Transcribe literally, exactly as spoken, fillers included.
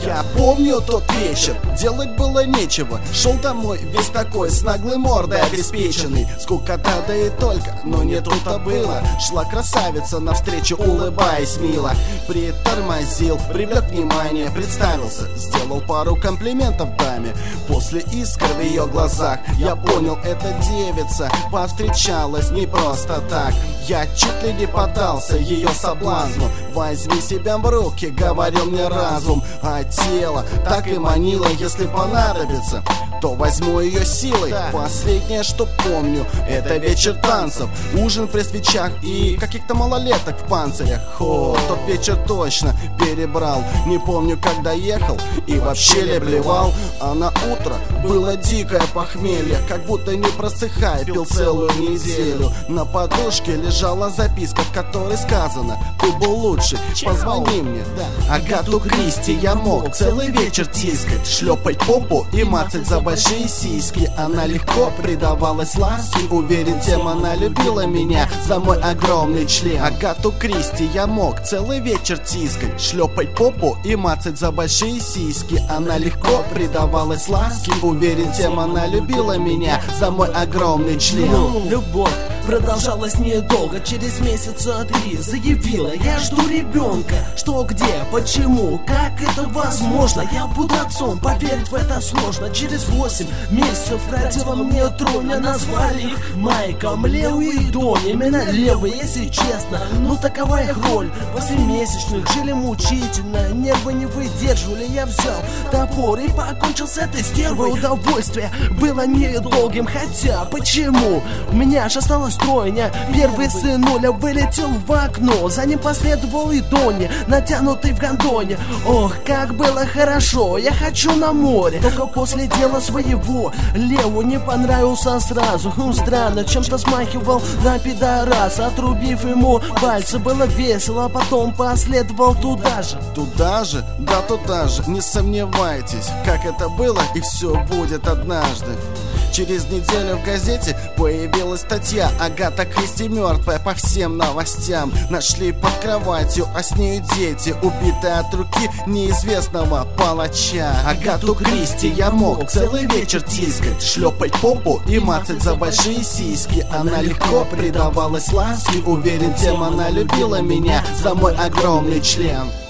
Я помню тот вечер, делать было нечего. Шел домой весь такой, с наглой мордой обеспеченный. Скукота, да и только, но не тут-то было. Шла красавица навстречу, улыбаясь мило. Притормозил, привлек внимание, представился, сделал пару комплиментов даме. После искр в ее глазах я понял, эта девица повстречалась не просто так. Я чуть ли не поддался ее соблазну. Возьми себя в руки, говорил мне разум. А тело так и манило, если понадобится, то возьму ее силой. Последнее, что помню, это вечер танцев, ужин при свечах и каких-то малолеток в панцирях. О, тот вечер точно перебрал. Не помню, когда ехал и вообще ли блевал. А на утро было дикое похмелье, как будто не просыхая пил целую неделю. На подушке лежала записка, в которой сказано: ты был лучший, позвони мне. Да. Агату Кристи я мог целый вечер тискать, шлепать попу и мацать за большие сиськи. Она легко предавалась ласке, уверен, тем она любила меня за мой огромный член. Агату Кристи я мог целый вечер тискать, шлепать попу и мацать за большие сиськи. Она легко предавалась ласке, уверен, тем она любила меня за мой огромный член. Любовь продолжалась недолго, через месяца три заявила: я жду ребенка. Что, где, почему, как это возможно? Я буду отцом, поверить в это сложно. Через восемь месяцев родила мне тройня, назвали их Майком, Лео и Дони. Имена левые, если честно, ну такова их роль. После месячных жили мучительно, нервы не выдерживали. Я взял топор и покончил с этой стервой. Удовольствие было недолгим, хотя почему? У меня же осталось тройня. Первый сынуля вылетел в окно, за ним последовал и Донни, натянутый в гондоне. Ох, как было хорошо, я хочу на море. Только после дела своего Лео не понравился сразу. Хм, странно, чем-то смахивал на пидораса. Отрубив ему пальцы, было весело, а потом последовал туда же. Туда же? Да, туда же, не сомневайтесь. Как это было и все будет однажды. Через неделю в газете появилась статья: Агата Кристи мертвая по всем новостям. Нашли под кроватью, а с нею дети, убитые от руки неизвестного палача. Агату Кристи я мог целый вечер тискать, шлепать попу и мацать за большие сиськи. Она легко предавалась ласке, уверен, тем она любила меня за мой огромный член.